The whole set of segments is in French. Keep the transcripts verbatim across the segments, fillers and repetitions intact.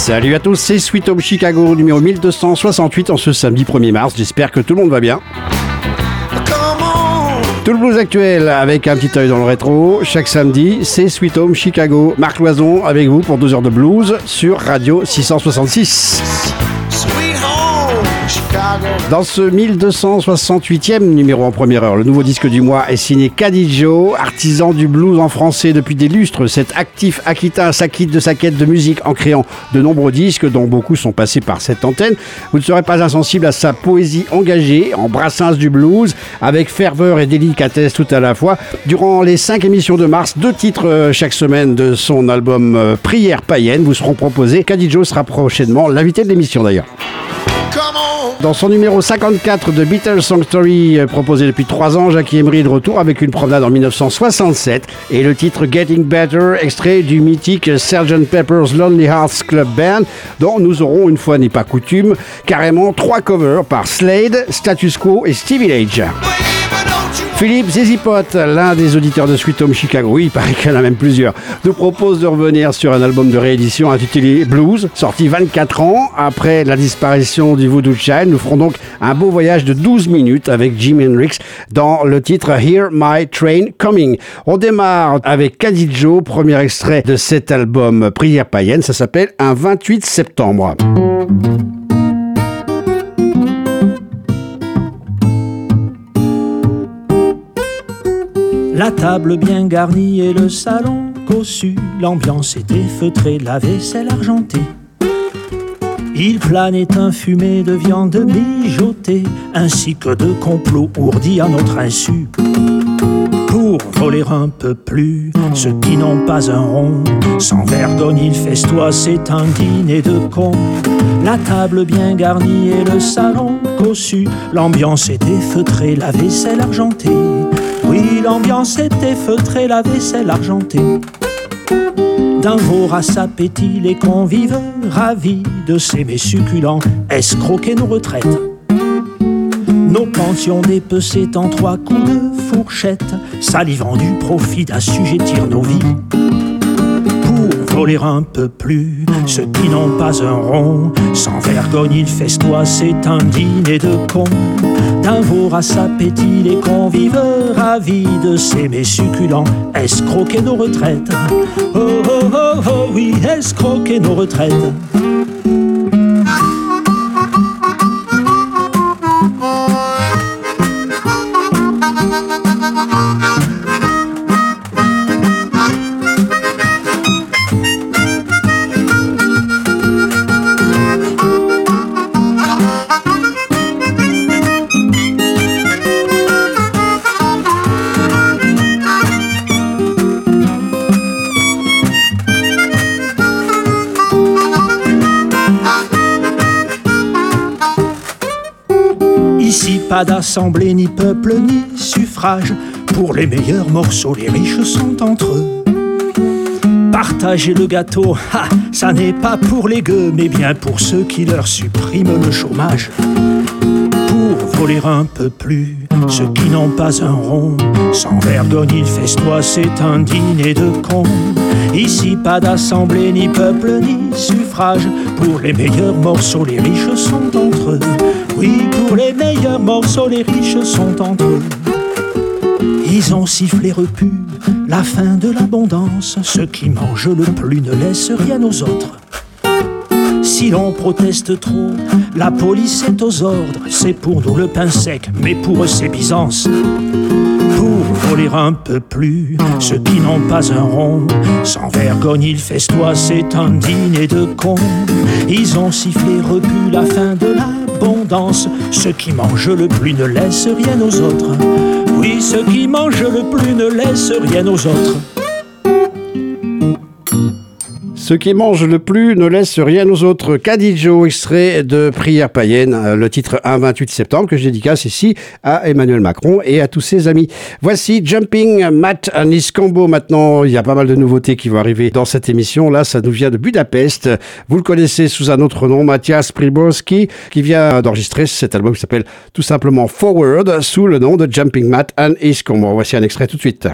Salut à tous, c'est Sweet Home Chicago numéro mille deux cent soixante-huit en ce samedi premier mars. J'espère que tout le monde va bien. Tout le blues actuel avec un petit œil dans le rétro. Chaque samedi, c'est Sweet Home Chicago. Marc Loison avec vous pour deux heures de blues sur Radio six cent soixante-six. Dans ce mille deux cent soixante-huitième numéro en première heure, le nouveau disque du mois est signé Caddy Joe, artisan du blues en français depuis des lustres. Cet actif aquitain s'acquitte de sa quête de musique en créant de nombreux disques dont beaucoup sont passés par cette antenne. Vous ne serez pas insensible à sa poésie engagée, en brassins du blues, avec ferveur et délicatesse tout à la fois. Durant les cinq émissions de mars, deux titres chaque semaine de son album Prière païenne vous seront proposés. Caddy Joe sera prochainement l'invité de l'émission d'ailleurs. Dans son numéro cinquante-quatre de Beatles Song Story, proposé depuis trois ans, Jackie Emery est de retour avec une promenade en dix-neuf cent soixante-sept et le titre Getting Better, extrait du mythique sergeant Pepper's Lonely Hearts Club Band, dont nous aurons, une fois n'est pas coutume, carrément trois covers par Slade, Status Quo et Stevie Age. Philippe Zézipote, l'un des auditeurs de Sweet Home Chicago, oui, il paraît qu'il y en a même plusieurs, nous propose de revenir sur un album de réédition intitulé Blues, sorti vingt-quatre ans après la disparition du Voodoo Child. Nous ferons donc un beau voyage de douze minutes avec Jimi Hendrix dans le titre Hear My Train Coming. On démarre avec Caddy Joe, premier extrait de cet album Prière païenne, ça s'appelle Un vingt-huit septembre. La table bien garnie et le salon cossu, l'ambiance était feutrée, la vaisselle argentée. Il planait un fumet de viande mijotée, ainsi que de complots ourdis à notre insu. Pour voler un peu plus, ceux qui n'ont pas un rond, sans vergogne il festoie, c'est un dîner de cons. La table bien garnie et le salon cossu, l'ambiance était feutrée, la vaisselle argentée. Oui, l'ambiance était feutrée, la vaisselle argentée. D'un vorace appétit, les convives ravis de ces mets succulents escroquaient nos retraites. Nos pensions dépecées en trois coups de fourchette, salivant du profit d'assujettir nos vies. Pour voler un peu plus, ceux qui n'ont pas un rond, sans vergogne ils festoient, c'est un dîner de cons. D'un vorace appétit, les convives ravis de ces mets succulents escroquaient nos retraites. Oh oh oh oh oui, escroquaient nos retraites. Pas d'assemblée, ni peuple, ni suffrage. Pour les meilleurs morceaux, les riches sont entre eux. Partager le gâteau, ha, ça n'est pas pour les gueux, mais bien pour ceux qui leur suppriment le chômage. Pour voler un peu plus, ceux qui n'ont pas un rond, sans vergogne ils festoient, c'est un dîner de cons. Ici pas d'assemblée, ni peuple, ni suffrage. Pour les meilleurs morceaux, les riches sont entre eux. Oui, pour les meilleurs morceaux, les riches sont entre eux. Ils ont sifflé repu la fin de l'abondance. Ceux qui mangent le plus ne laissent rien aux autres. Si l'on proteste trop, la police est aux ordres. C'est pour nous le pain sec, mais pour eux c'est Byzance. Pour voler un peu plus, ceux qui n'ont pas un rond, sans vergogne ils festoient, c'est un dîner de cons. Ils ont sifflé repu la fin de l'abondance. Ceux qui mangent le plus ne laissent rien aux autres. Oui, ceux qui mangent le plus ne laissent rien aux autres. Ceux qui mangent le plus ne laissent rien aux autres. Caddy Joe, extrait de Prière païenne, le titre un vingt-huit septembre, que je dédicace ici à Emmanuel Macron et à tous ses amis. Voici Jumping Matt and his combo. Maintenant, il y a pas mal de nouveautés qui vont arriver dans cette émission. Là, ça nous vient de Budapest. Vous le connaissez sous un autre nom, Matthias Przyborski, qui vient d'enregistrer cet album qui s'appelle tout simplement Forward, sous le nom de Jumping Matt and his combo. Voici un extrait tout de suite.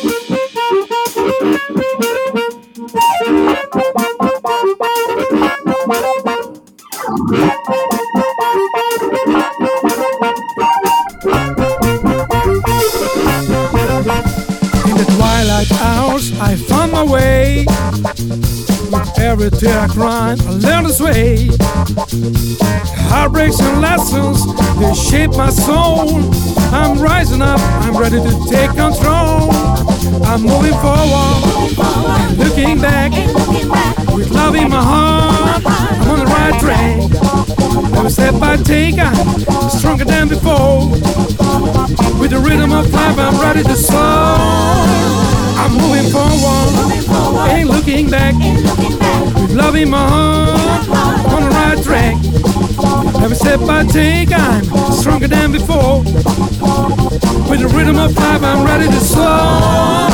We'll be right back. In the twilight hours, I found my way. With every tear I cried, I learned to sway. Heartbreaks and lessons, they shape my soul. I'm rising up, I'm ready to take control. I'm moving forward, and looking back. With love in my heart, I'm on the right track. Every step I take, I'm stronger than before. With the rhythm of life, I'm ready to soar. I'm moving forward, ain't looking back. With love in my heart, I'm on the right track. Every step I take, I'm stronger than before. With the rhythm of life, I'm ready to soar.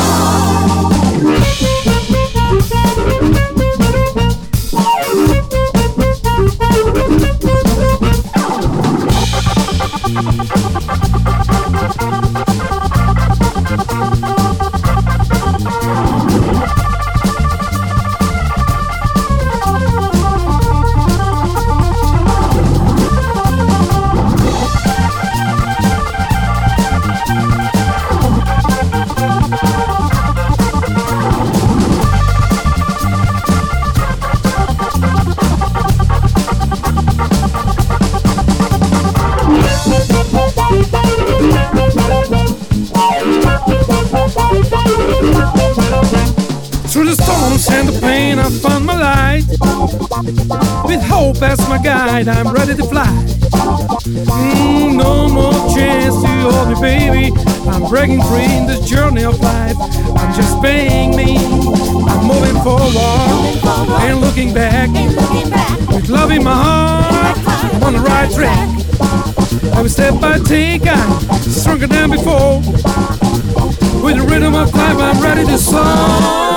Through the storms and the pain, I found my light. With hope as my guide, I'm ready to fly. Mm, no more chance to hold me, baby. I'm breaking free in this journey of life. I'm just being me. I'm moving forward, ain't looking back. With love in my heart, I'm on the right track. Every step I take, I'm stronger than before. With the rhythm of life, I'm ready to soar.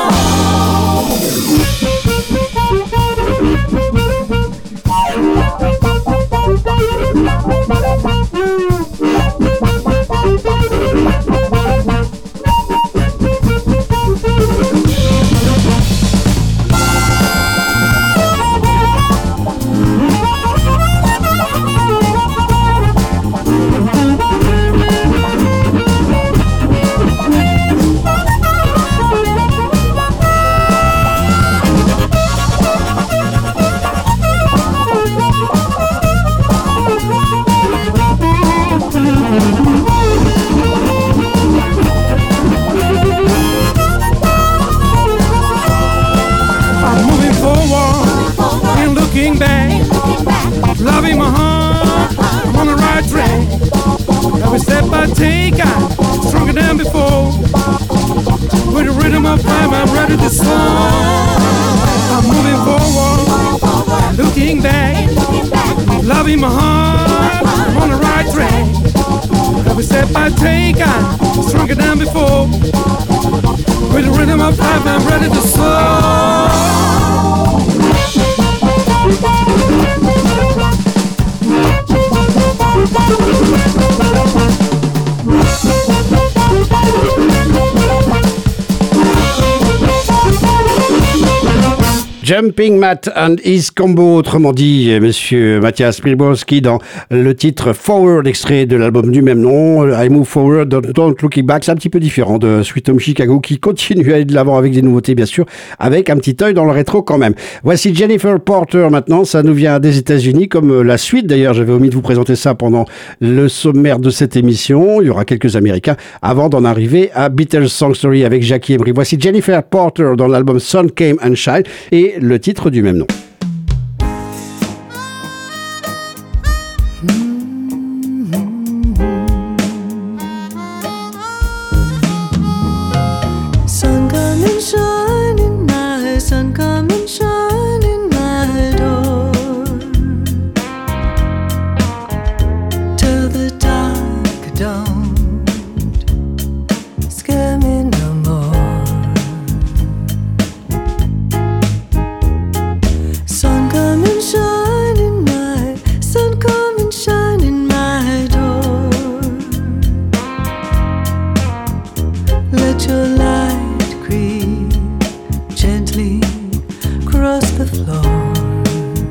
Jumping Matt and His Combo, autrement dit, monsieur Mathias Priborski, dans le titre Forward, extrait de l'album du même nom, I Move Forward, Don't Looking Back. C'est un petit peu différent de Sweet Home Chicago, qui continue à aller de l'avant avec des nouveautés, bien sûr, avec un petit œil dans le rétro quand même. Voici Jennifer Porter maintenant, ça nous vient des États-Unis, comme la suite d'ailleurs, j'avais omis de vous présenter ça pendant le sommaire de cette émission. Il y aura quelques Américains avant d'en arriver à Beatles Song Story avec Jackie Emery. Voici Jennifer Porter dans l'album Sun Came and Shine et le titre du même nom. Across the floor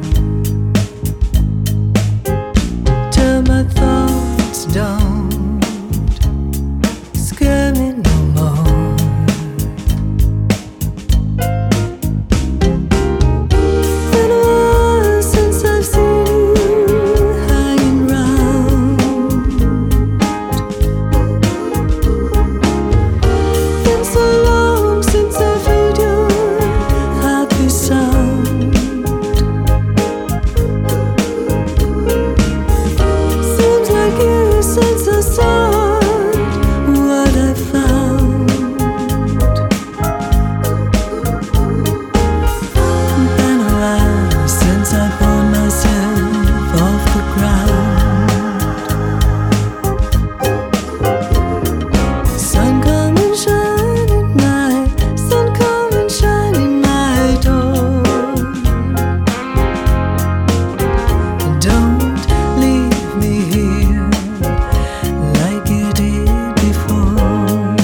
don't scare me no more. Been a while since I've seen you hanging round. Been so long since I've heard your happy sound. Seems like years since I saw what I found. Been a while since I pulled myself off the ground. Sun come and shine in my, sun come and shine in my door. Don't leave me here like you did before.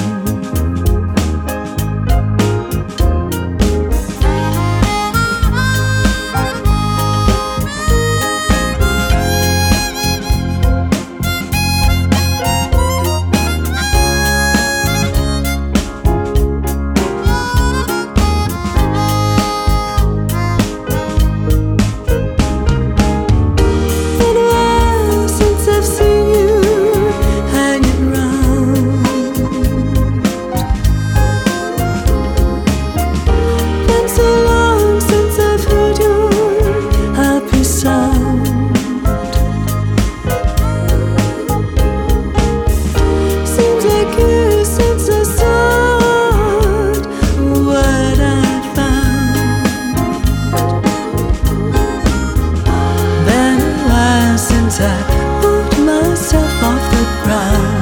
Been a while since I've seen you hanging round. Been so long since I've heard your happy sound. Seems like years since I saw what I found. Been a while since I pulled myself off the ground.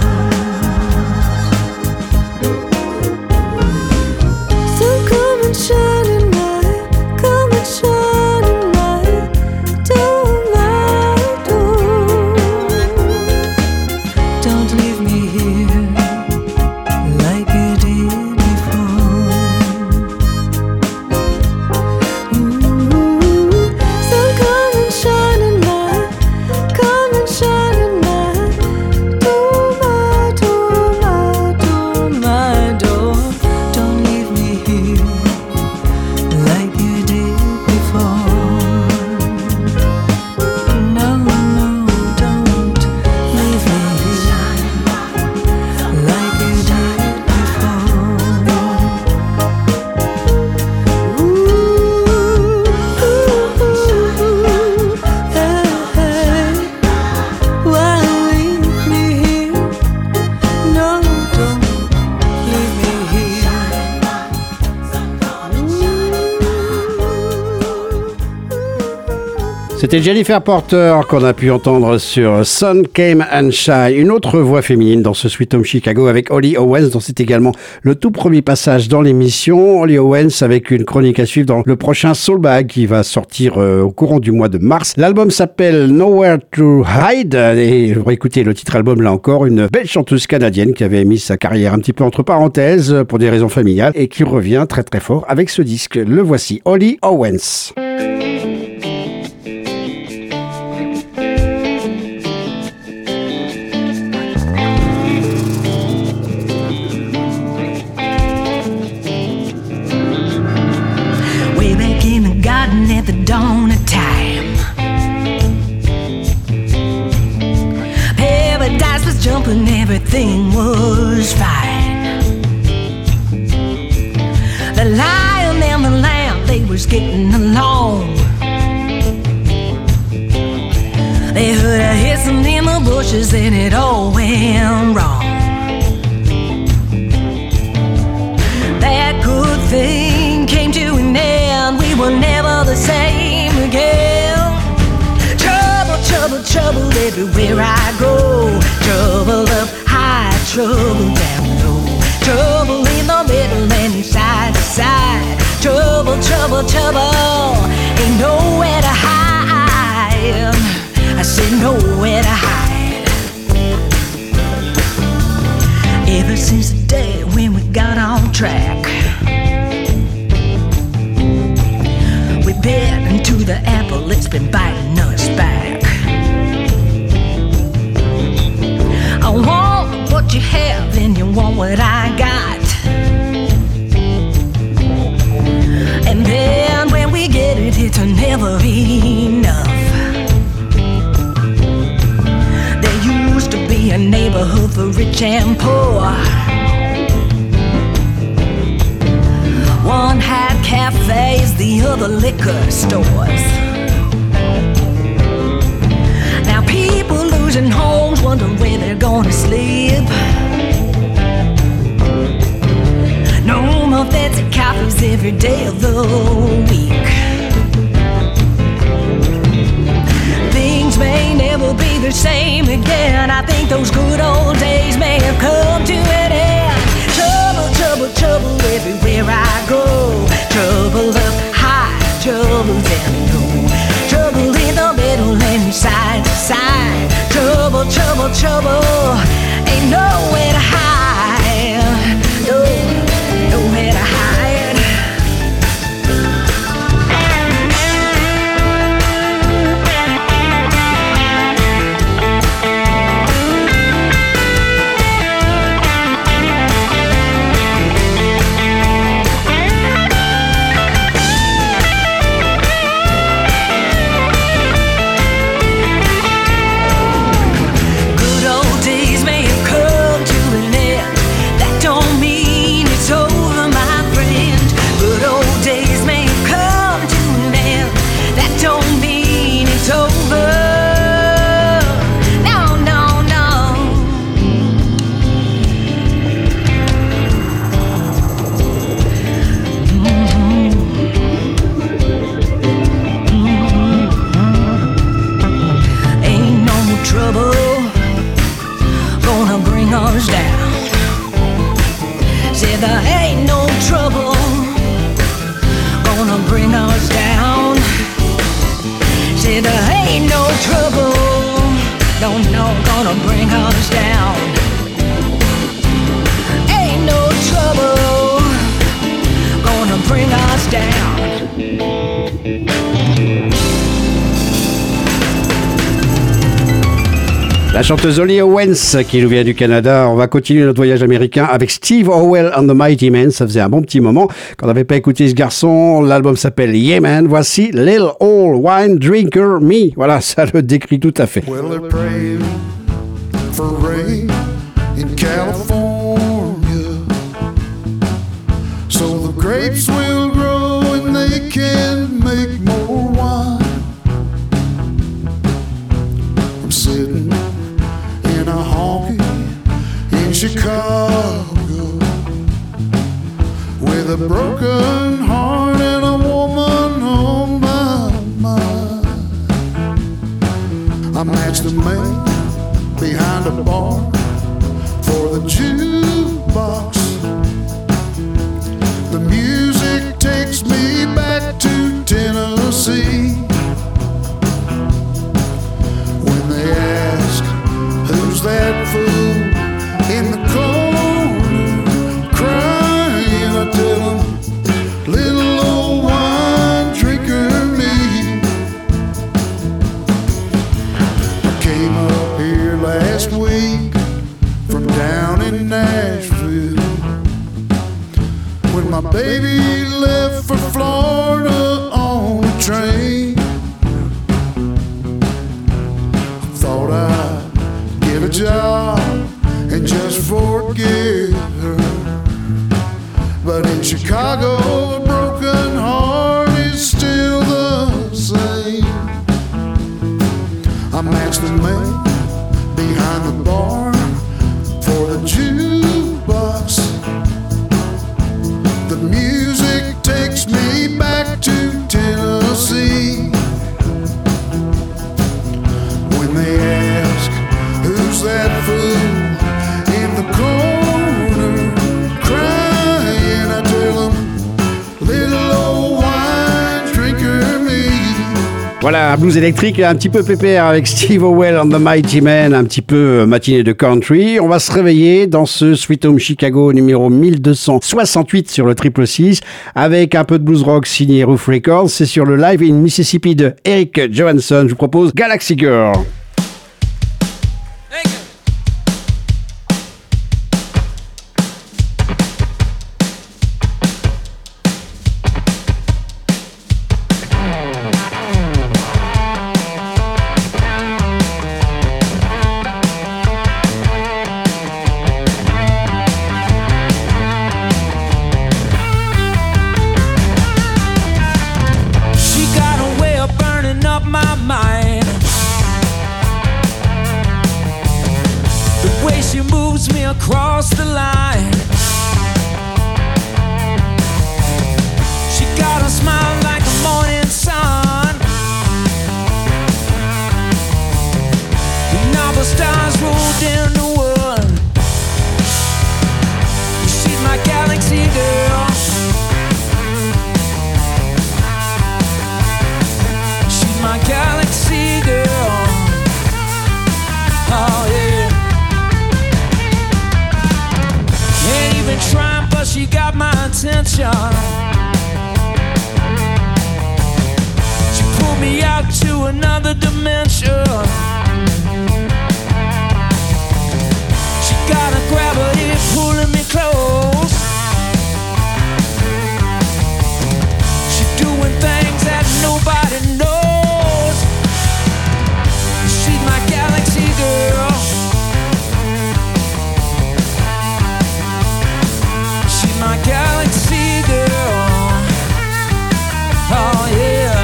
So come and shine in my, come and shine in my door, my door. Don't leave me here like you did before. Ooh, so come and shine in my, come and shine in my door, my door, my door, my door. Don't leave me here like you did before. No, no, don't leave me here like you did before. Ooh, ooh, hey, hey. Why leave me here? No, don't leave me here. C'était Jennifer Porter qu'on a pu entendre sur Sun Came and Shine. Une autre voix féminine dans ce Sweet Home Chicago avec Holly Owens, dont c'est également le tout premier passage dans l'émission. Holly Owens avec une chronique à suivre dans le prochain Soul Bag qui va sortir euh, au courant du mois de mars. L'album s'appelle Nowhere to Hide et vous écoutez le titre album là encore, une belle chanteuse canadienne qui avait mis sa carrière un petit peu entre parenthèses pour des raisons familiales et qui revient très très fort avec ce disque. Le voici, Holly Owens. Way back in the garden at the dawn of time, paradise was jumping, everything was fine. The lion and the lamb, they was getting along. They heard a hissing in the bushes and it all went wrong. That good thing came to an end, we were never the same again. Trouble, trouble, trouble everywhere I go. Trouble up high, trouble down low. Trouble in the middle and side to side. Trouble, trouble, trouble, ain't nowhere to hide. I said nowhere to hide. Ever since the day when we got on track, we bit into the apple, it's been biting us back. I what I got. And then when we get it, it's never enough. There used to be a neighborhood for rich and poor. One had cafes, the other liquor stores. Now people losing homes, wondering where they're gonna sleep. No more fancy coffees every day of the week. Things may never be the same again. I think those good old days may have come to an end. Trouble, trouble, trouble everywhere I go. Trouble up high, trouble down low. Trouble in the middle and side to side. Trouble, trouble, trouble, ain't nowhere to hide. No, nowhere to hide. La chanteuse Holly Owens qui nous vient du Canada. On va continuer notre voyage américain avec Steve Howell and the Mighty Men. Ça faisait un bon petit moment qu'on n'avait pas écouté ce garçon. L'album s'appelle Yeah Man. Voici Little Old Wine Drinker Me. Voilà, ça le décrit tout à fait. Well, they're praying for rain in California, so the grapes will grow and they can make more wine. I'm sitting in a honky in Chicago with a broken heart and a woman on my mind. I matched the man behind a bar for the jukebox. The music takes me back to Tennessee. When they ask, who's that fool in the corner crying, I tell them, little old wine drinker me. I came up here last week from down in Nashville when my baby left for Florida on a train. I thought I'd get a job and just forget her, but in Chicago a broken heart is still the same. I matched the man behind the bar for the jukebox. The music takes me back to Tennessee. When they ask, who's that fool in the corner crying, I tell them, little old wine drinker me. Voilà, un blues électrique un petit peu pépère avec Steve Howell and the Mighty Men, un petit peu matinée de country. On va se réveiller dans ce Sweet Home Chicago numéro mille deux cent soixante-huit sur le triple six avec un peu de blues rock signé Roof Records. C'est sur le Live in Mississippi de Eric Johansson. Je vous propose Galaxy Girl. me across the line. She got a smile like the morning sun. And all the stars rolled in the world. She's my galaxy girl. She's my galaxy girl. Oh yeah. Ain't even trying, but she got my attention. She pulled me out to another dimension. She got a gravity pulling me close. She doing things that nobody knows. She's my galaxy girl. She's my galaxy girl. Oh yeah.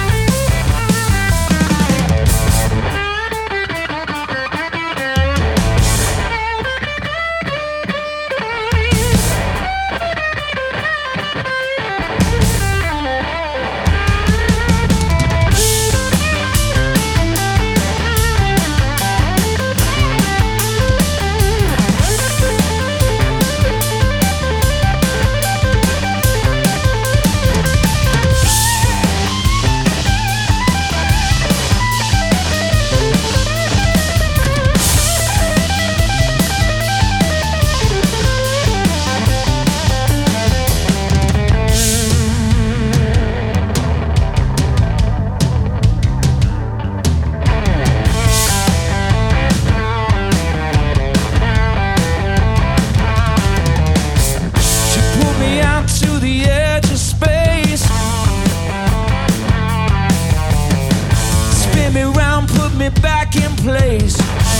Back in place,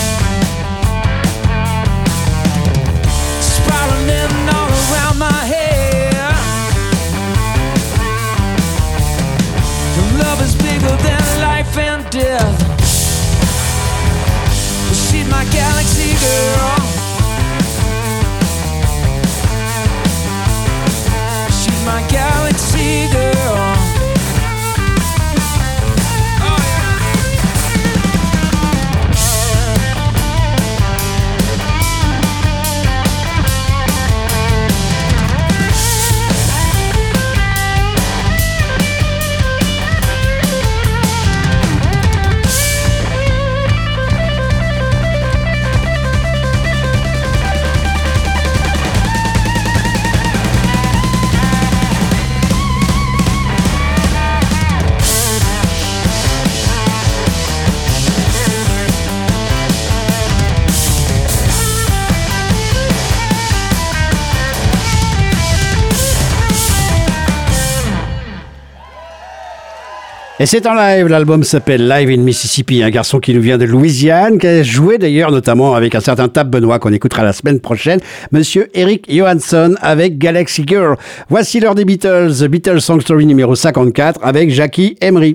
spiraling all around my head. Love is bigger than life and death. She's my galaxy girl. She's my galaxy girl. Et c'est en live, l'album s'appelle Live in Mississippi, un garçon qui nous vient de Louisiane, qui a joué d'ailleurs notamment avec un certain Tab Benoît qu'on écoutera la semaine prochaine, Monsieur Eric Johansson avec Galaxy Girl. Voici l'heure des Beatles, The Beatles Song Story numéro cinquante-quatre avec Jackie Emery.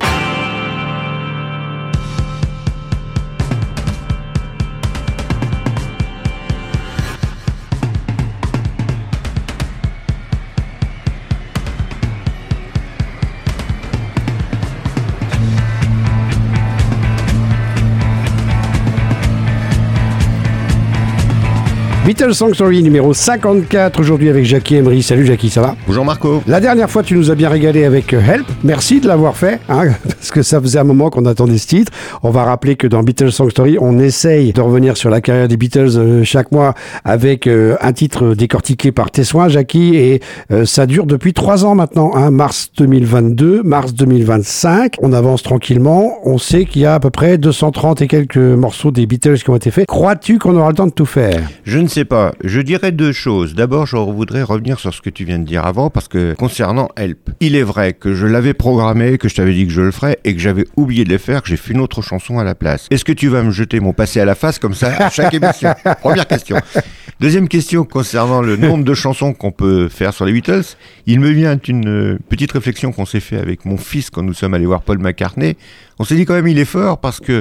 Beatles Song Story numéro cinquante-quatre aujourd'hui avec Jackie Emery. Salut Jackie, ça va? Bonjour Marco. La dernière fois tu nous as bien régalé avec Help, merci de l'avoir fait, hein, parce que ça faisait un moment qu'on attendait ce titre. On va rappeler que dans Beatles Song Story, on essaye de revenir sur la carrière des Beatles euh, chaque mois avec euh, un titre décortiqué par tes soins Jackie, et euh, ça dure depuis trois ans maintenant, hein, mars deux mille vingt-deux, mars deux mille vingt-cinq. On avance tranquillement, on sait qu'il y a à peu près deux cent trente et quelques morceaux des Beatles qui ont été faits. Crois-tu qu'on aura le temps de tout faire? Je ne sais pas. Je dirais deux choses. D'abord, je voudrais revenir sur ce que tu viens de dire avant, parce que concernant Help, il est vrai que je l'avais programmé, que je t'avais dit que je le ferais, et que j'avais oublié de les faire, que j'ai fait une autre chanson à la place. Est-ce que tu vas me jeter mon passé à la face comme ça à chaque émission? Première question. Deuxième question concernant le nombre de chansons qu'on peut faire sur les Beatles. Il me vient une petite réflexion qu'on s'est fait avec mon fils quand nous sommes allés voir Paul McCartney. On s'est dit quand même il est fort parce que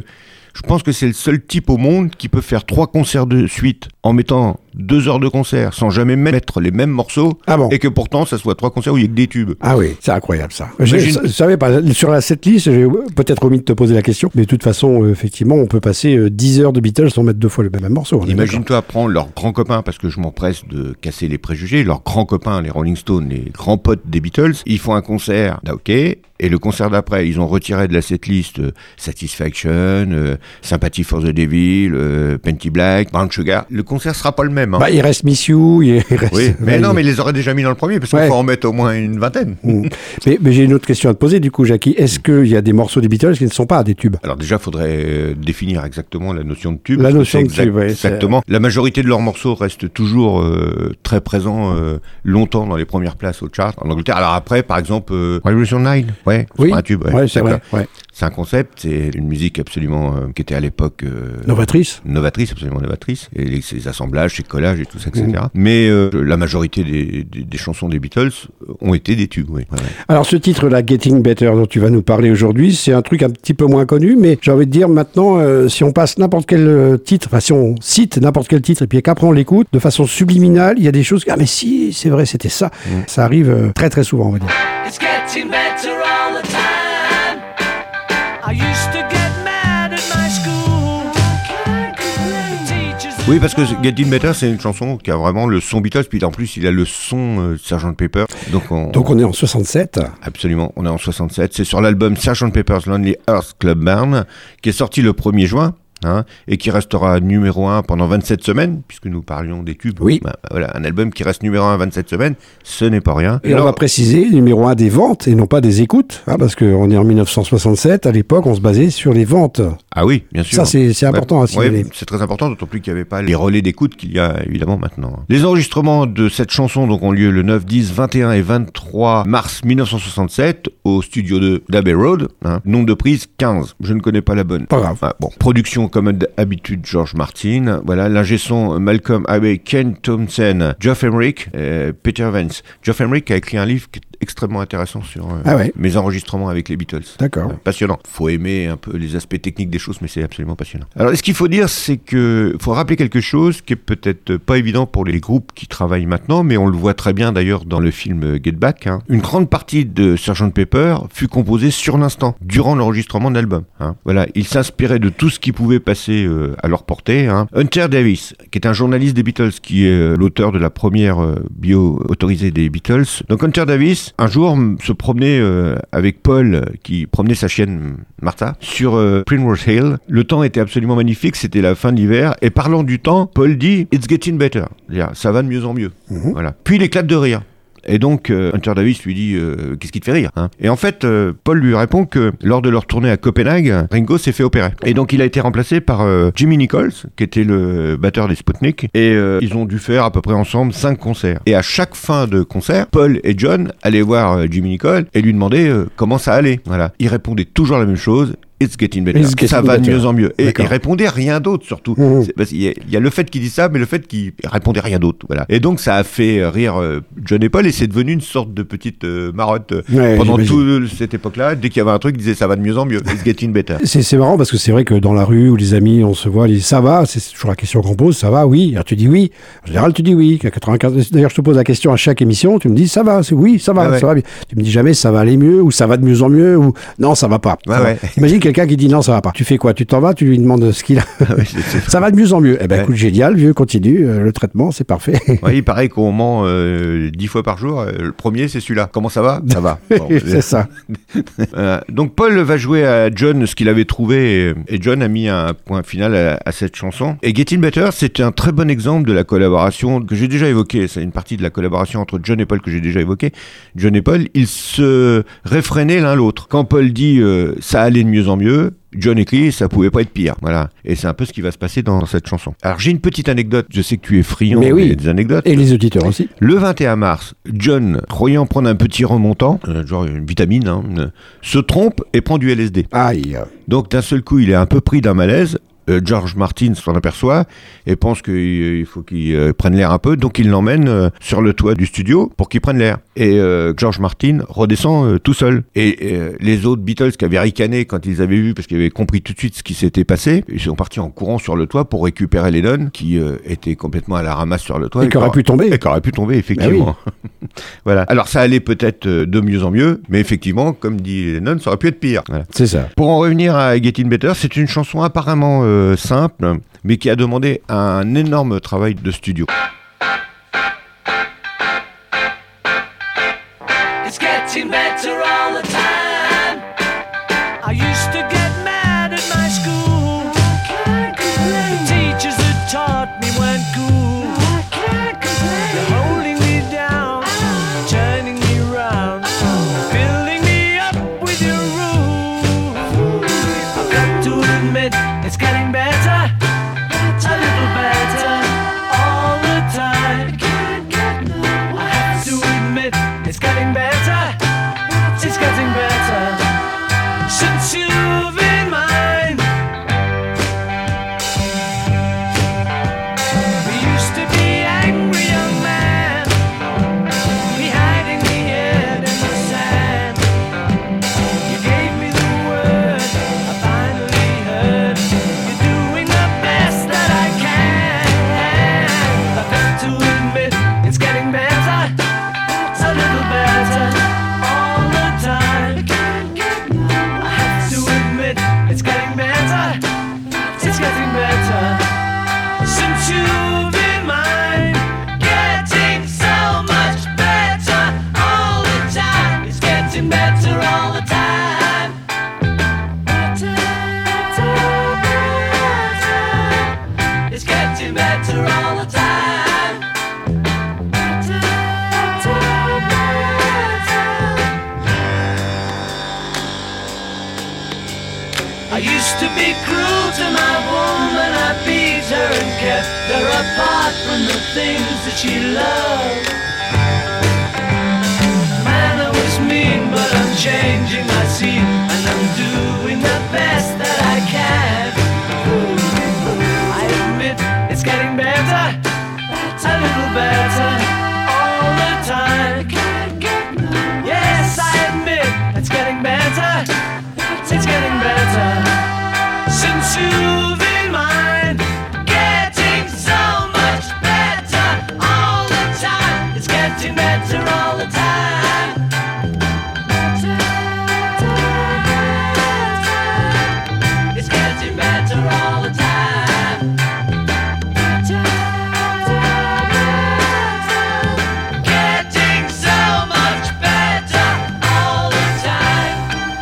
Je pense que c'est le seul type au monde qui peut faire trois concerts de suite en mettant deux heures de concert sans jamais mettre les mêmes morceaux. Ah bon. Et que pourtant, ça soit trois concerts où il y a que des tubes. Ah oui, c'est incroyable ça. Je Imagine... ne savais pas, sur la setlist, j'ai peut-être omis de te poser la question, mais de toute façon, euh, effectivement, on peut passer euh, dix heures de Beatles sans mettre deux fois le même morceau. Imagine-toi prendre leurs grands copains, parce que je m'empresse de casser les préjugés, leurs grands copains, les Rolling Stones, les grands potes des Beatles, ils font un concert, ah, ok, et le concert d'après, ils ont retiré de la setlist euh, Satisfaction, euh, Sympathy for the Devil, euh, Penty Black, Brown Sugar. Le concert sera pas le même. Hein. Bah, il reste Miss You, il reste... Oui, mais ouais, non, il... mais ils les auraient déjà mis dans le premier, parce qu'il ouais. faut en mettre au moins une vingtaine. Mmh. mais, mais j'ai une autre question à te poser, du coup, Jackie. Est-ce qu'il y a des morceaux des Beatles qui ne sont pas des tubes ? Alors déjà, il faudrait euh, définir exactement la notion de tube. La notion de exact, tube, oui. Exactement. La majorité de leurs morceaux restent toujours euh, très présents euh, longtemps dans les premières places au chart en Angleterre. Alors après, par exemple, euh, Revolution neuf, ouais, c'est oui. un tube. Ouais, ouais c'est vrai. Ouais. C'est un concept, c'est une musique absolument euh, qui était à l'époque euh, novatrice, novatrice, absolument novatrice, et les, ces assemblages, ces collages et tout ça, et cetera. Mmh. Mais euh, la majorité des, des, des chansons des Beatles ont été des tubes. Oui. Ouais. Alors ce titre-là, Getting Better, dont tu vas nous parler aujourd'hui, c'est un truc un petit peu moins connu, mais j'ai envie de dire maintenant, euh, si on passe n'importe quel titre, enfin si on cite n'importe quel titre et puis qu'après on l'écoute de façon subliminale, il y a des choses, ah mais si, c'est vrai, c'était ça. Mmh. Ça arrive euh, très très souvent, on va dire. It's getting better all the time. I used to get mad at my school. Oui, parce que Getting Better, c'est une chanson qui a vraiment le son Beatles, puis en plus il a le son euh, sergent Pepper. Donc on, Donc on est en soixante-sept. Absolument, on est en soixante-sept. C'est sur l'album sergent Pepper's Lonely Hearts Club Band, qui est sorti le premier juin. Hein, et qui restera numéro un pendant vingt-sept semaines, puisque nous parlions des tubes. Oui. Bah, voilà, un album qui reste numéro un vingt-sept semaines, ce n'est pas rien. Et, et alors, on va préciser, numéro un des ventes et non pas des écoutes, hein, parce qu'on est en dix-neuf cent soixante-sept, à l'époque on se basait sur les ventes. Ah oui, bien sûr. Ça c'est, c'est important ouais, à signaler. Ouais, c'est très important, d'autant plus qu'il n'y avait pas les relais d'écoute qu'il y a évidemment maintenant. Les enregistrements de cette chanson donc, ont lieu le neuf, dix, vingt et un et vingt-trois mars mille neuf cent soixante-sept au studio de d'Abbey Road. Hein. Nombre de prises, quinze. Je ne connais pas la bonne. Pas grave. Ah, bon. Production comme d'habitude, George Martin. Voilà, l'ingé son Malcolm Abbey, Ken Thompson, Geoff Emerick, euh, Peter Vance. Geoff Emerick a écrit un livre qui est extrêmement intéressant sur euh, ah ouais. mes enregistrements avec les Beatles. D'accord. Euh, passionnant. Faut aimer un peu les aspects techniques des choses, mais c'est absolument passionnant. Alors, ce qu'il faut dire, c'est que faut rappeler quelque chose qui est peut-être pas évident pour les groupes qui travaillent maintenant, mais on le voit très bien d'ailleurs dans le film Get Back. Hein. Une grande partie de sergent Pepper fut composée sur l'instant, durant l'enregistrement de l'album. Hein. Voilà, ils s'inspiraient de tout ce qui pouvait passer euh, à leur portée. Hein. Hunter Davis, qui est un journaliste des Beatles, qui est euh, l'auteur de la première euh, bio autorisée des Beatles. Donc Hunter Davis, un jour, se promenait euh, avec Paul, qui promenait sa chienne Martha, sur euh, Primrose Hill. Le temps était absolument magnifique, c'était la fin de l'hiver. Et parlant du temps, Paul dit « It's getting better ». Ça va de mieux en mieux. Mmh. Voilà. Puis il éclate de rire. Et donc, euh, Hunter Davis lui dit euh, « Qu'est-ce qui te fait rire hein ?» Et en fait, euh, Paul lui répond que lors de leur tournée à Copenhague, Ringo s'est fait opérer. Et donc, il a été remplacé par euh, Jimmy Nichols, qui était le batteur des Sputnik. Et euh, ils ont dû faire à peu près ensemble cinq concerts. Et à chaque fin de concert, Paul et John allaient voir euh, Jimmy Nichols et lui demandaient euh, comment ça allait. Voilà. Il répondait toujours la même chose. It's getting better. It's getting ça va better. De mieux en mieux. Et il répondait rien d'autre, surtout. Mmh. Parce qu'il y, a, il y a le fait qu'il dit ça, mais le fait qu'il répondait rien d'autre. Voilà. Et donc, ça a fait rire euh, John et Paul, et c'est devenu une sorte de petite euh, marotte euh, ouais, pendant toute cette époque-là. Dès qu'il y avait un truc, il disait ça va de mieux en mieux. It's getting better. C'est, c'est marrant parce que c'est vrai que dans la rue où les amis, on se voit, ils disent ça va, c'est toujours la question qu'on pose, ça va, oui. Alors tu dis oui. En général, tu dis oui. quatre-vingt-quinze D'ailleurs, je te pose la question à chaque émission, tu me dis ça va, c'est oui, ça va, ah ouais. ça va bien. Tu me dis jamais ça va aller mieux, ou ça va de mieux en mieux, ou non, ça va pas. Ouais, ça ouais. Va. Imagine quelqu'un qui dit non, ça va pas. Tu fais quoi? Tu t'en vas, tu lui demandes ce qu'il a. Ah oui, c'est, c'est ça va de mieux en mieux. Eh ben ouais. Écoute, génial, vieux, continue. Euh, le traitement, c'est parfait. Ouais, il paraît qu'on ment euh, dix fois par jour. Euh, le premier, c'est celui-là. Comment ça va? Ça va. Bon, c'est ça. euh, donc Paul va jouer à John ce qu'il avait trouvé, et, et John a mis un point final à, à cette chanson. Et Getting Better, c'est un très bon exemple de la collaboration que j'ai déjà évoquée. C'est une partie de la collaboration entre John et Paul que j'ai déjà évoquée. John et Paul, ils se réfrénaient l'un l'autre. Quand Paul dit euh, ça allait de mieux en mieux, John écrit, ça pouvait pas être pire. Voilà. Et c'est un peu ce qui va se passer dans cette chanson. Alors, j'ai une petite anecdote. Je sais que tu es friand Mais oui. des anecdotes. Et les auditeurs aussi. Le vingt et un mars, John, croyant prendre un petit remontant, euh, genre une vitamine, hein, euh, se trompe et prend du L S D. Aïe. Donc, d'un seul coup, il est un peu pris d'un malaise. Euh, George Martin s'en aperçoit et pense qu'il il faut qu'il euh, prenne l'air un peu, donc il l'emmène euh, sur le toit du studio pour qu'il prenne l'air. Et euh, George Martin redescend euh, tout seul. Et euh, les autres Beatles qui avaient ricané quand ils avaient vu, parce qu'ils avaient compris tout de suite ce qui s'était passé, ils sont partis en courant sur le toit pour récupérer Lennon, qui euh, était complètement à la ramasse sur le toit. Et qui aurait pu tomber. Et qui aurait pu tomber, effectivement. Ah oui. Voilà. Alors ça allait peut-être euh, de mieux en mieux, mais effectivement, comme dit Lennon, ça aurait pu être pire. Voilà. C'est ça. Pour en revenir à Getting Better, c'est une chanson apparemment euh, simple, mais qui a demandé un énorme travail de studio. It's getting better all the time. I used to get mad at my school. The teachers that taught me weren't cool. They're holding me down, turning me round, filling me up with your rules. I've got to admit, it's getting better, a little better all the time. I have to admit, it's getting better, it's getting better since you've been mine. We used to be angry young man, we hiding the head in the sand. You gave me the word, I finally heard. You're doing the best that I can. I've got to admit, it's getting better, a little better all the time. I have to admit, it's getting better, it's getting better since you've been mine. Getting so much better all the time. It's getting better all the time. Better, better, better. It's getting better all the time. Better, better, better. I used to be cruel to my woman, I beat her and kept her apart from the things that she loved. Man, I was mean, but I'm changing my scene, and I'm doing the best that I can. I admit, it's getting better, a little better all the time. Yes, I admit, it's getting better, it's getting better since you've been mine. Getting so much better all the time. It's getting better all the time. It's getting better all the time. Getting so much better all the time.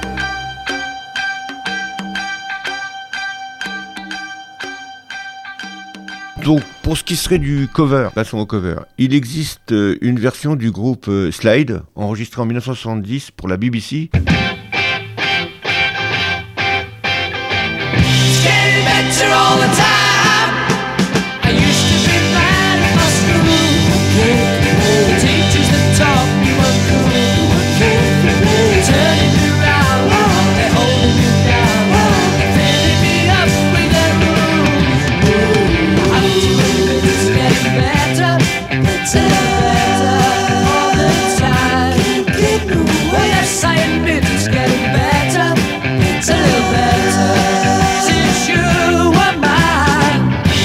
Donc, pour ce qui serait du cover, passons au cover. Il existe euh, une version du groupe euh, Slide, enregistrée en dix-neuf cent soixante-dix pour la B B C. It's getting better all the time. I used to be bad at my school. The teachers that taught me were cool. They're turning me round, they're holding me down, they're filling me up with their rules. I'm doing it's getting better, better, better all the time. Oh yes, I admit it's getting better, it's a little better since you were mine.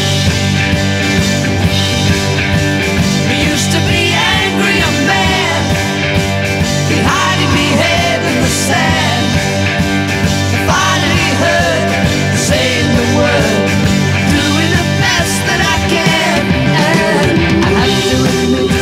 We used to be angry young men, we hiding me head in the sand. I finally heard saying the word, doing the best that I can, and I have to admit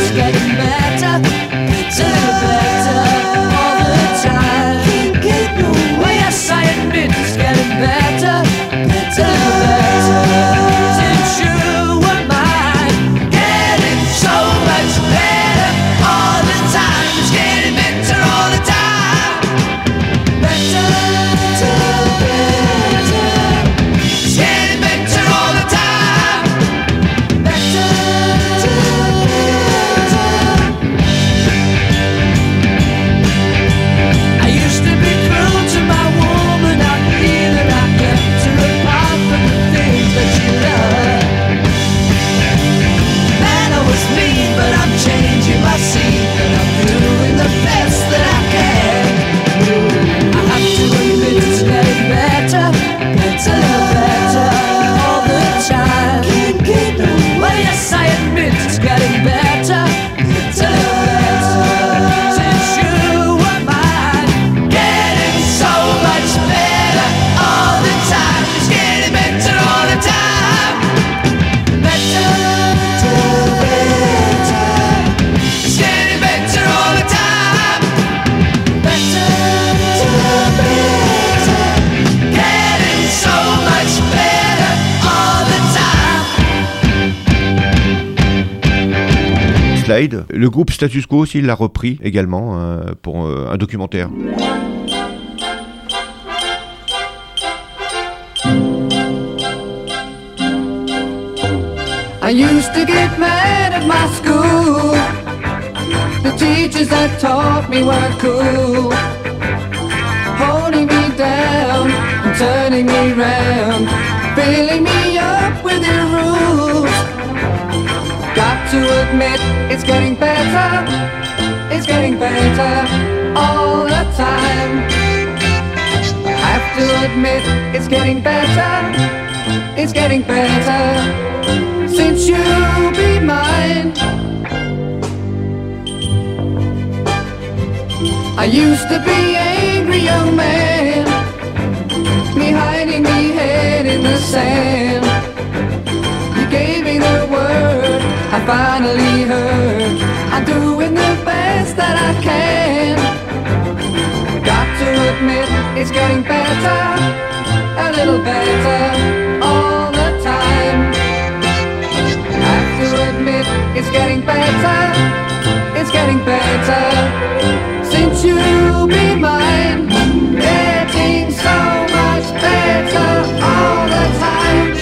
Slade. Le groupe Status Quo aussi l'a repris également euh, pour euh, un documentaire. I used to get mad at my school. The teachers that taught me were cool, holding me down and turning me round, filling me up with their rules. Got to admit, it's getting better, it's getting better all the time. Have to admit, it's getting better, it's getting better since you'll be mine. I used to be angry young man, me hiding me head in the sand. You gave me the word, I finally heard, I'm doing the best that I can. Got to admit, it's getting better, a little better all the time. Have to admit, it's getting better, it's getting better since you'll be mine. Getting so much better all the time.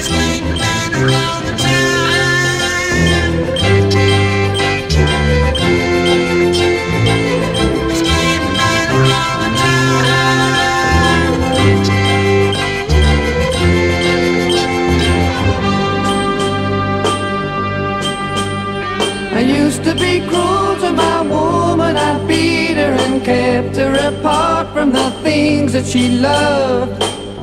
I used to be cruel to my woman, I beat her and kept her apart from the things that she loved.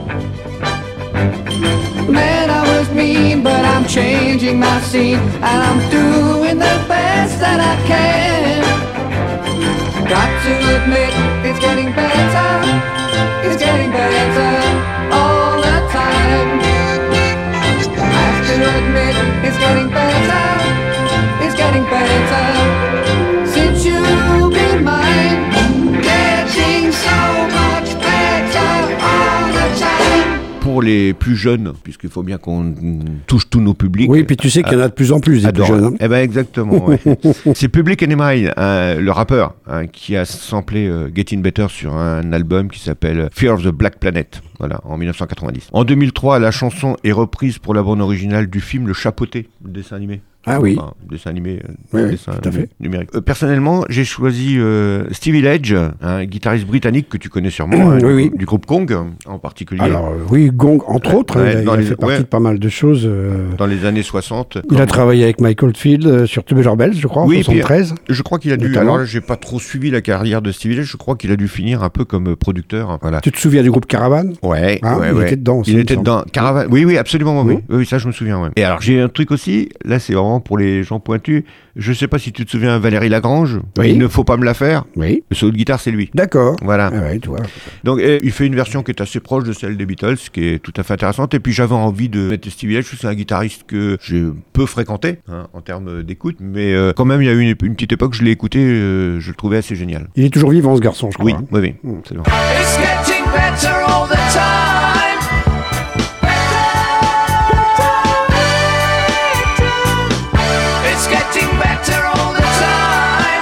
Man, I was mean, but I'm changing my scene, and I'm doing the best that I can. Got to admit, it's getting better, it's getting better all the time. Have to admit, it's getting better, it's getting better since you'll be mine. Getting so much better all the time. Pour les plus jeunes, puisqu'il faut bien qu'on touche tous nos publics. Oui, puis tu sais qu'il y en a de plus en plus des plus jeunes. Hein. Eh ben exactement. Ouais. C'est Public Enemy, hein, le rappeur, hein, qui a samplé euh, Getting Better sur un album qui s'appelle Fear of the Black Planet. Voilà, en dix-neuf cent quatre-vingt-dix. En deux mille trois, la chanson est reprise pour la bande originale du film Le Chapeauté, le dessin animé. Ah oui. Enfin, dessin animé, euh, oui, dessin oui, tout à fait. numérique. Euh, personnellement, j'ai choisi euh, Stevie Ledge, un guitariste britannique que tu connais sûrement, hein, oui, oui. du groupe Gong en particulier. Alors euh, oui, Gong entre autres, Ouais, il a, dans il a les- fait partie ouais. de pas mal de choses. euh, Dans les années soixante. Il a comme- travaillé avec Michael Field euh, sur Tubular Bells, je crois, en Oui, puis, soixante-treize. Je crois qu'il a dû. Notamment. Alors là, j'ai pas trop suivi la carrière de Stevie Ledge. Je crois qu'il a dû finir un peu comme producteur. hein, Voilà. Tu te souviens du groupe Caravan? Ouais, Ah, ouais, il ouais. était dedans aussi, Il il me était semble. dedans. Caravane. Oui, oui, absolument. Oui, Oui. oui, ça, je me souviens. Ouais. Et alors, j'ai un truc aussi. Là, c'est vraiment pour les gens pointus. Je sais pas si tu te souviens, Valérie Lagrange. Oui. Il ne faut pas me la faire. Oui. Le solo de guitare, c'est lui. D'accord. Voilà. Ah ouais, tu vois. Donc, eh, il fait une version qui est assez proche de celle des Beatles, qui est tout à fait intéressante. Et puis, j'avais envie de mettre Stevie Ledge. C'est un guitariste que j'ai peu fréquenté hein, en termes d'écoute, mais euh, quand même, il y a eu une, une petite époque, je l'ai écouté, euh, je le trouvais assez génial. Il est toujours vivant, ce garçon, je crois. Oui, hein. oui, oui. C'est bon. It's getting better all the time. It's getting better all the time.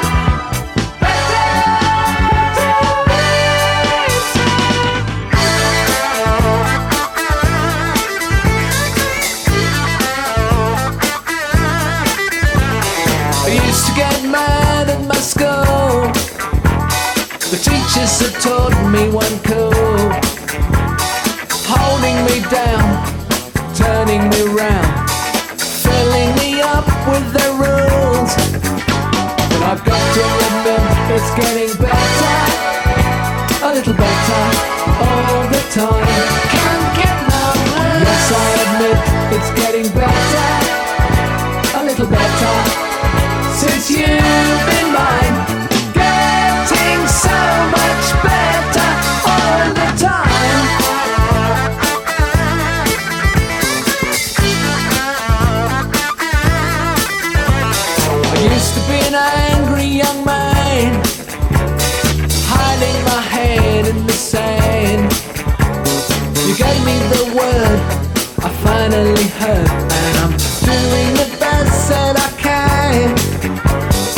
I used to get mad at my school. The teachers had taught me one cool, holding me down, turning me round, filling me up with their rules. But I've got to admit, it's getting better, a little better all the time. Can't get no worse. Yes, I admit, it's getting better, a little better since you've been mine. Getting so much better all the time. I used to be an angry young man, hiding my head in the sand. You gave me the word, I finally heard, and I'm doing the best that I can.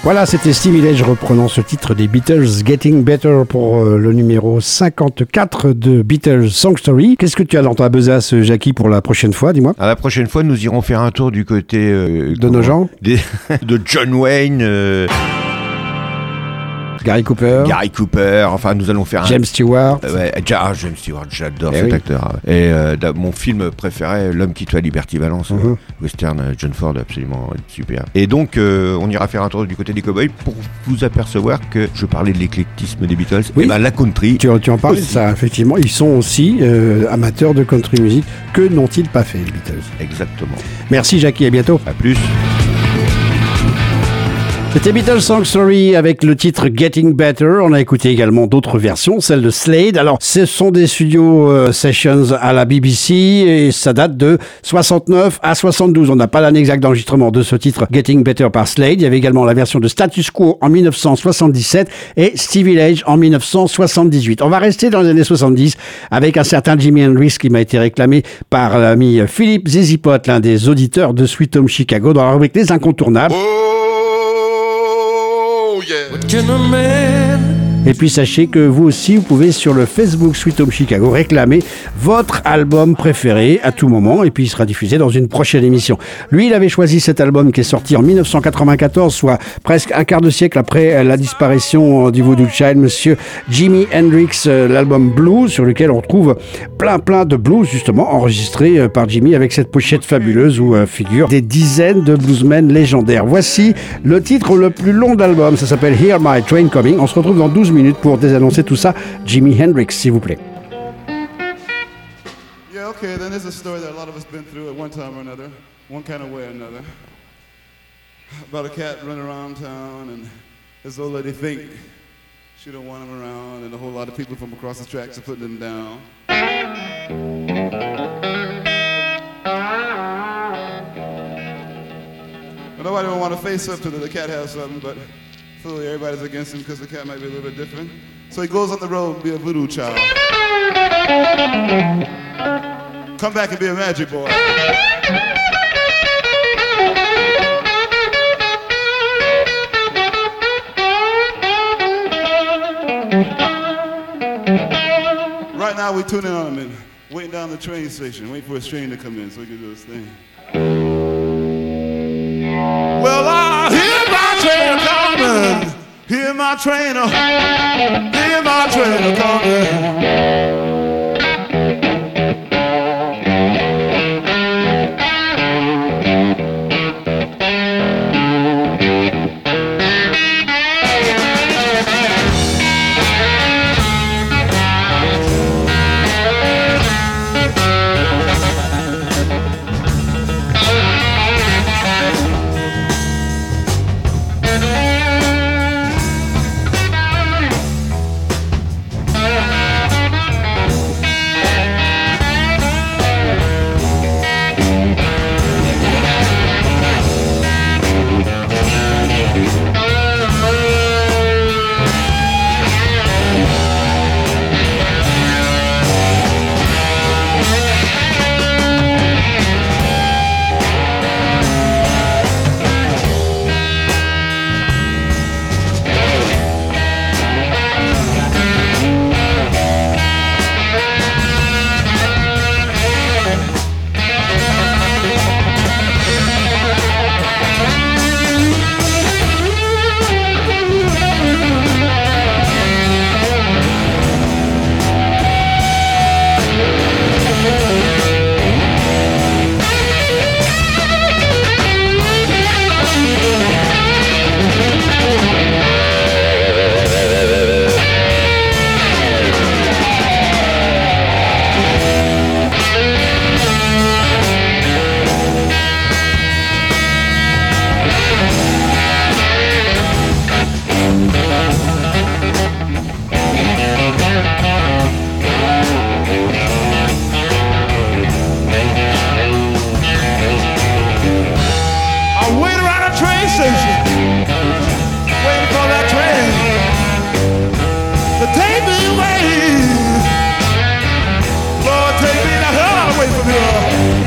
Voilà, c'était Steve Village reprenant ce titre des Beatles, Getting Better, pour euh, le numéro cinquante-quatre de Beatles Song Story. Qu'est-ce que tu as dans ta besace, Jackie, pour la prochaine fois, dis-moi? À la prochaine fois, nous irons faire un tour du côté... Euh, de nos gens des, de John Wayne... Euh... Gary Cooper. Gary Cooper, enfin nous allons faire un... James Stewart. Euh, ouais, ah, James Stewart, j'adore eh cet oui. acteur. Et euh, mon film préféré, L'homme qui tue à Liberty Valance, mm-hmm. euh, western, euh, John Ford, absolument super. Et donc euh, on ira faire un tour du côté des cowboys pour vous apercevoir que je parlais de l'éclectisme des Beatles. Oui. Et ben la country. Tu, tu en parles de ça, effectivement. Ils sont aussi euh, amateurs de country music. Que n'ont-ils pas fait, les Beatles? Exactement. Merci Jackie, à bientôt. À plus. C'était Beatles Song Story avec le titre Getting Better. On a écouté également d'autres versions, celle de Slade. Alors, ce sont des studio euh, sessions à la B B C et ça date de soixante-neuf à soixante-douze. On n'a pas l'année exacte d'enregistrement de ce titre Getting Better par Slade. Il y avait également la version de Status Quo en dix-neuf cent soixante-dix-sept et Steve Village en dix-neuf cent soixante-dix-huit. On va rester dans les années soixante-dix avec un certain Jimi Hendrix qui m'a été réclamé par l'ami Philippe Zizipot, l'un des auditeurs de Sweet Home Chicago, dans la rubrique Les Incontournables. Et puis sachez que vous aussi, vous pouvez sur le Facebook Sweet Home Chicago réclamer votre album préféré à tout moment et puis il sera diffusé dans une prochaine émission. Lui, il avait choisi cet album qui est sorti en dix-neuf cent quatre-vingt-quatorze, soit presque un quart de siècle après la disparition du Voodoo Child, monsieur Jimi Hendrix, l'album Blues, sur lequel on trouve plein plein de blues justement enregistrés par Jimi avec cette pochette fabuleuse où euh, figurent des dizaines de bluesmen légendaires. Voici le titre le plus long de l'album, ça s'appelle Hear My Train Coming. On se retrouve dans douze minutes pour désannoncer tout ça. Jimi Hendrix, s'il vous plaît. Yeah, okay, then there's a story that a lot of us been through at one time or another, one kind of way or another, about a cat running around town and this old lady think she don't want him around and a whole lot of people from across the tracks are putting him down. But nobody will want to face up to that the cat has something, but clearly everybody's against him because the cat might be a little bit different. So he goes on the road and be a voodoo child. Come back and be a magic boy. Right now we're tuning on him and waiting down the train station, waiting for his train to come in so he can do his thing. Well, I hear my train coming. Hear my train, hear my train coming.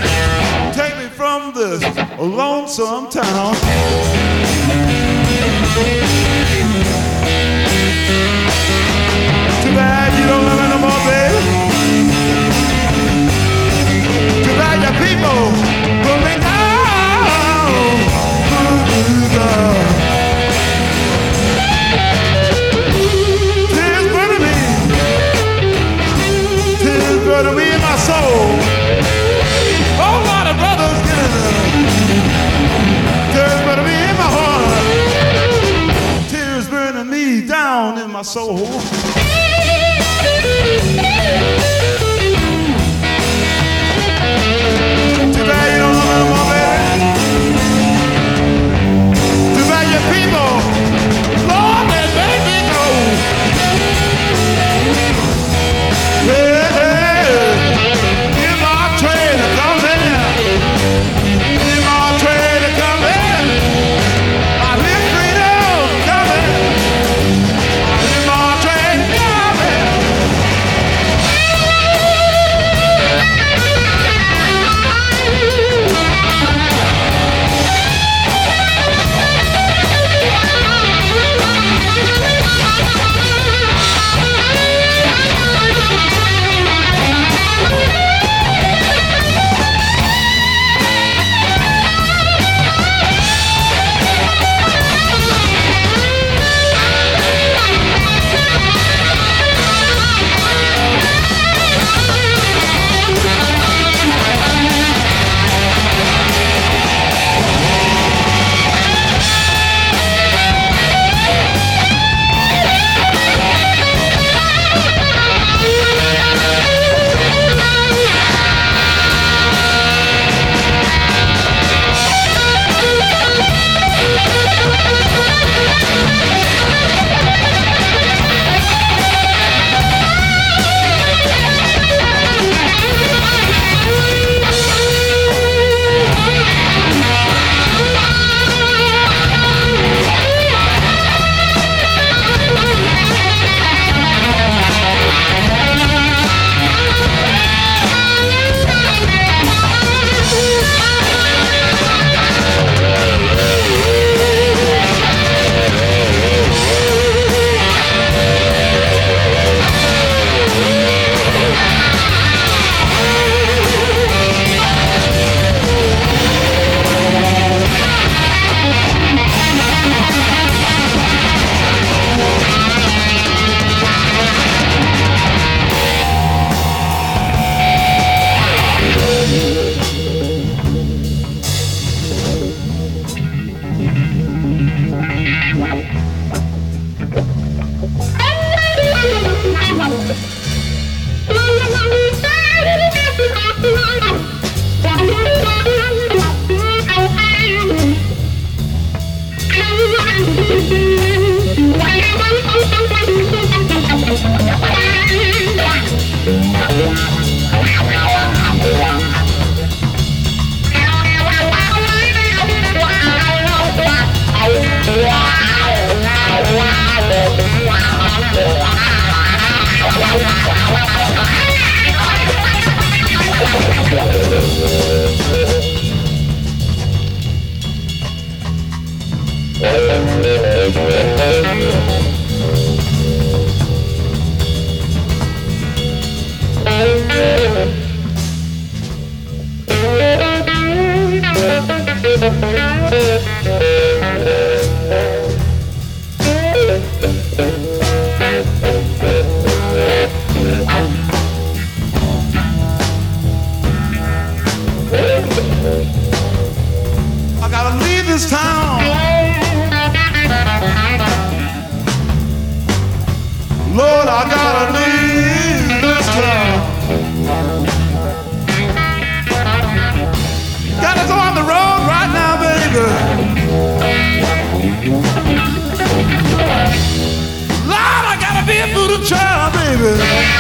Lonesome town. Too bad you don't love me no more, baby. Too bad your people put me down. Ooh, girl. Tears burning me. Tears burning me in my soul. Oh, Lord, the brothers getting it. Tears burning me in my heart. Tears burning me down in my soul. Too bad you don't love me no more, baby. Too bad your people, Lord, they made me go. Hey, hey, give my train to come in. Give my train to come in. I hear freedom coming. I hear my train coming. I gotta leave this town. Lord, I gotta leave this town. Gotta go on the road right now, baby. Lord, I gotta be a voodoo child, baby.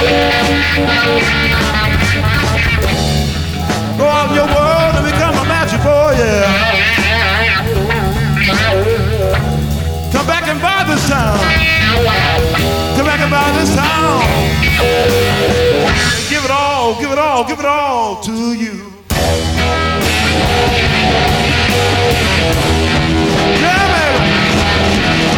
Go out in your world and become a magic boy, yeah. Come back and buy this town. Come back and buy this town. Give it all, give it all, give it all to you. Yeah, baby.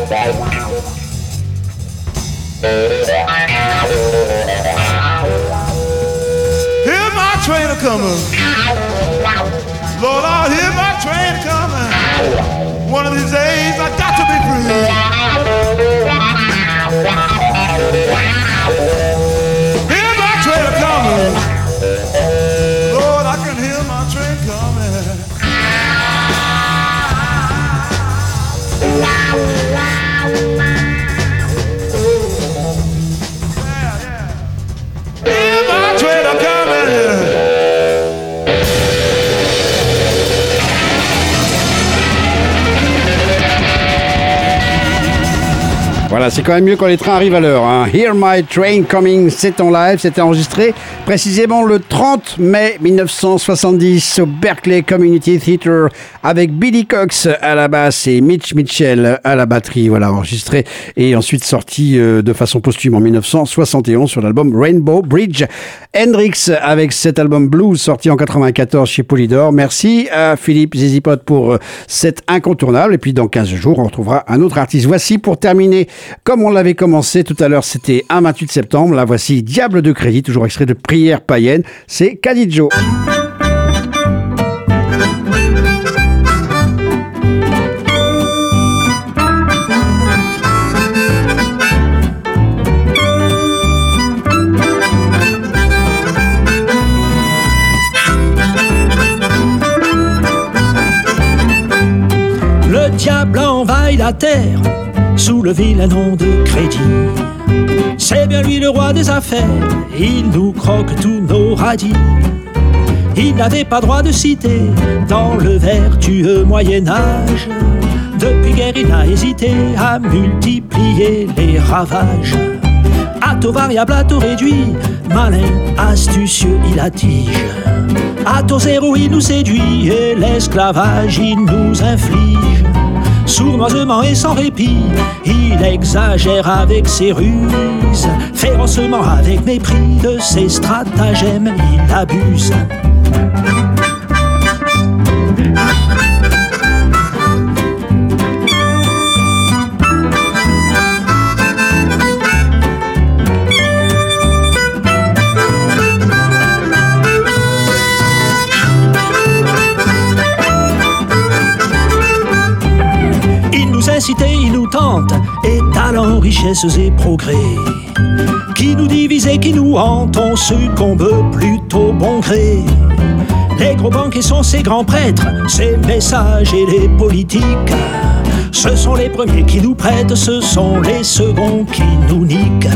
Hear my train a coming. Lord, I hear my train coming. One of these days I got to be free. Hear my train a coming. Lord, I can hear my train coming. Hear my train a coming. Voilà, c'est quand même mieux quand les trains arrivent à l'heure. Hein. Hear My Train Coming, c'est en live, c'était enregistré précisément le trente mai mille neuf cent soixante-dix au Berkeley Community Theatre avec Billy Cox à la basse et Mitch Mitchell à la batterie. Voilà, enregistré et ensuite sorti euh, de façon posthume en mille neuf cent soixante et onze sur l'album Rainbow Bridge. Hendrix avec cet album Blues sorti en quatre-vingt-quatorze chez Polydor. Merci à Philippe Zizipot pour euh, cet incontournable. Et puis dans quinze jours, on retrouvera un autre artiste. Voici pour terminer, comme on l'avait commencé tout à l'heure, c'était un vingt-huit septembre. Là, voici Diable de Crédit, toujours extrait de Prière païenne. C'est Cadijo. Le diable envahit la terre sous le vilain nom de crédit. C'est bien lui le roi des affaires, il nous croque tous nos radis. Il n'avait pas droit de citer dans le vertueux Moyen-Âge. Depuis guerre il n'a hésité à multiplier les ravages. À taux variable, à taux réduit, malin, astucieux il attige. À taux zéro il nous séduit et l'esclavage il nous inflige. Sournoisement et sans répit, il exagère avec ses ruses. Férocement avec mépris de ses stratagèmes, il abuse. Incité, il nous tente, et talent, richesses et progrès. Qui nous divise et qui nous hante, on succombe plutôt bon gré. Les gros banquiers sont ses grands prêtres, ses messages et les politiques. Ce sont les premiers qui nous prêtent, ce sont les seconds qui nous niquent.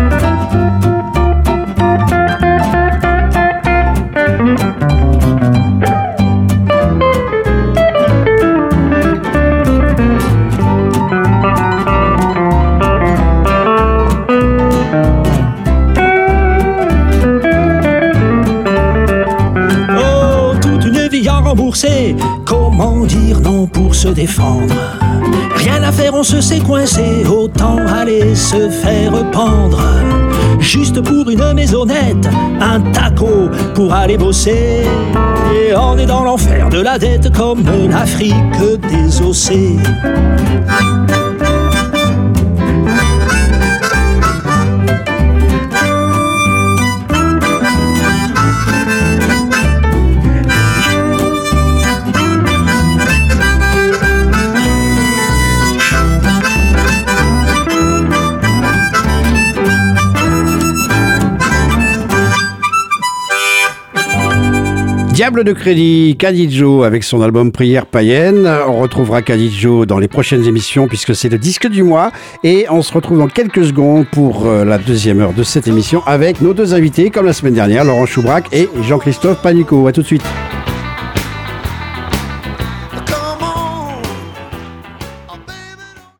Comment dire non pour se défendre? Rien à faire, on se sait coincer, autant aller se faire pendre. Juste pour une maisonnette, un taco pour aller bosser. Et on est dans l'enfer de la dette comme l'Afrique désossée. Diable de Crédit, Cadijo avec son album Prière païenne. On retrouvera Cadijo dans les prochaines émissions puisque c'est le disque du mois. Et on se retrouve dans quelques secondes pour la deuxième heure de cette émission avec nos deux invités, comme la semaine dernière, Laurent Choubrac et Jean-Christophe Panucco. À tout de suite.